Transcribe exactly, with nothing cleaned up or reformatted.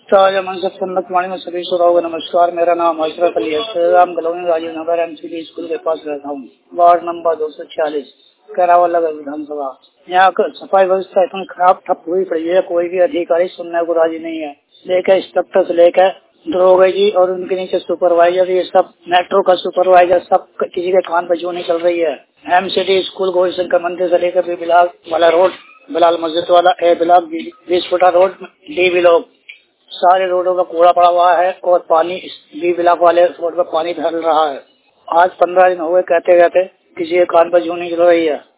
ताजा मनसब सम्मत वाणी में सभी श्रोताओं को नमस्कार। मेरा नाम अशरफ अली है। Shriram colony Rajiv Nagar MCD school के पास रहता हूँ। वार्ड नंबर दो सौ छियालीस कैरावल विधानसभा। यहाँ का सफाई व्यवस्था इतनी खराब ठप हुई पड़ी है, कोई भी अधिकारी सुनने को राजी नहीं है। लेकर इंस्पेक्टर से लेकर दरोगा जी और उनके नीचे सुपरवाइजर, ये सब मेट्रो का सुपरवाइजर, सब किसी के कान पर जो नहीं चल रही है। एमसीडी स्कूल गोविंद शंकर मंदिर से लेकर बिलाल वाला रोड, बिलाल मस्जिद वाला ए बिलाल बीस फुटा रोड, डी ब्लॉक, सारे रोडों का कूड़ा पड़ा हुआ है और पानी बी ब्लॉक वाले रोड पर पानी फैल रहा है। आज पंद्रह दिन हो गए कहते कहते किसी के कान पर जू नहीं चल रही है।